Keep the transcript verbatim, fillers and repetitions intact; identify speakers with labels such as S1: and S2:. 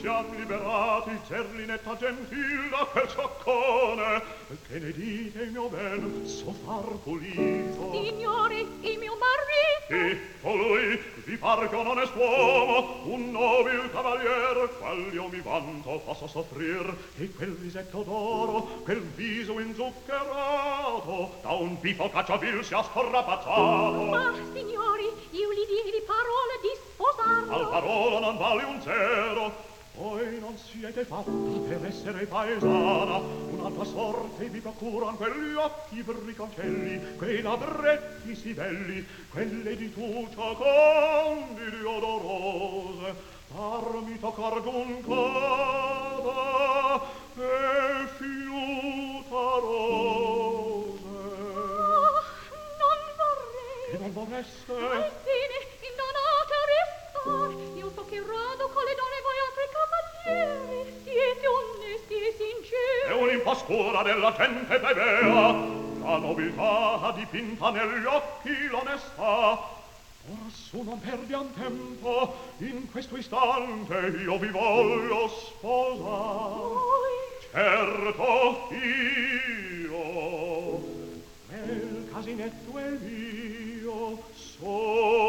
S1: siam liberati, Zerlinetta gentil da quel cioccone. Che ne dite, mio ben, so far pulito?
S2: Signore, il mio marito.
S1: E colui vi par che un onest'uomo, un nobil cavalier, qual io mi vanto posso soffrir, e quel visetto d'oro, quel viso inzuccherato, da un bifo cacciavil sia scorrapacciato.
S2: Ma, signori, io li diedi parole di sposarlo.
S1: Al parola non vale un zero. Voi non siete fatta per essere paesana, un'altra sorte vi procuran quegli occhi briconcelli, quei labbretti si belli, quelle di tuccia candidi odorose. Farmi toccar d'un cada e fiuta rose.
S2: Oh, non vorrei.
S1: Che non vorreste?
S2: Alfine, indonate a restar. Io so che rado con le donne voi altri cavalieri. Siete onesti e sinceri.
S1: È un'impostura della gente plebea, la nobiltà ha dipinta negli occhi l'onestà. Orsù non perdiam tempo, in questo istante io vi voglio sposar.
S2: Voi?
S1: Certo io, nel casinetto è mio, so